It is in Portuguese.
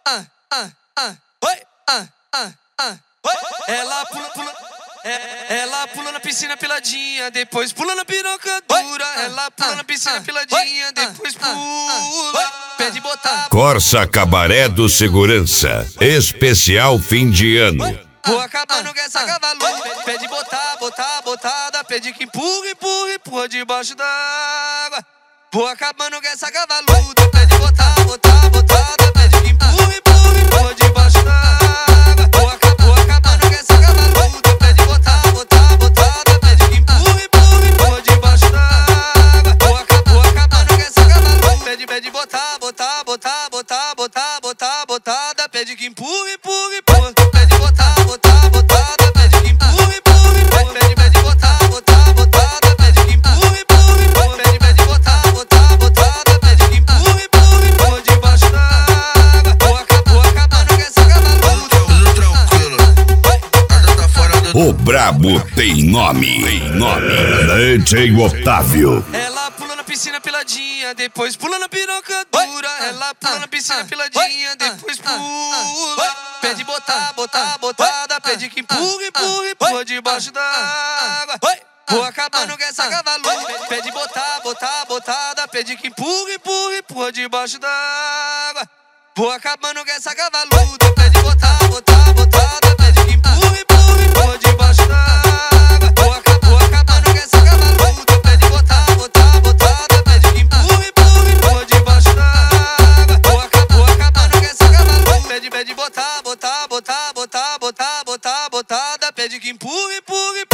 Oi, oi. Ela pula na piscina peladinha, depois pula na piroca dura. Ela pula na piscina peladinha, depois pula. Pede botar. Corsa Cabaré do Segurança, especial fim de ano. Vou acabando com essa cavalu. Pede botar, botada. Pede que empurra debaixo d'água. Vou acabando com essa cavaluda. Pede botar, botada. Pede que empurra debaixo d'água. Vou acabando com essa cavaluda. Pede botar, botada. Pede que empurra debaixo d'água. Vou acabando com essa cavaluda. Pede botar, botada. Pede que empurra. Pede botar, botada. Pede que empurra. Pede botar, botada. Pede que empurra. Pede botar, botada. Pede que empurra debaixo d'água. Vou acabando com essa cavaluda. Tudo tranquilo. Nada tá fora do... O brabo tem nome. DJ Otávio. Ela pula na piscina peladinha, depois pula na piroca dura. Ela pula na piscina peladinha, depois pula. Pede botar, botada. Pede que empurra debaixo d'água. Vou acabando com essa cavaluda. Pede botar, botada. Pede que empurra debaixo d'água. Vou acabando com essa cavaluda. Pede botar, botada. Pede que empurra debaixo d'água. Vou acabando com essa cavaluda. Pede botar, botada. Pede que empurra debaixo d'água. Vou acabando com essa cavaluda. Pede botar, botada. Pede que empurra.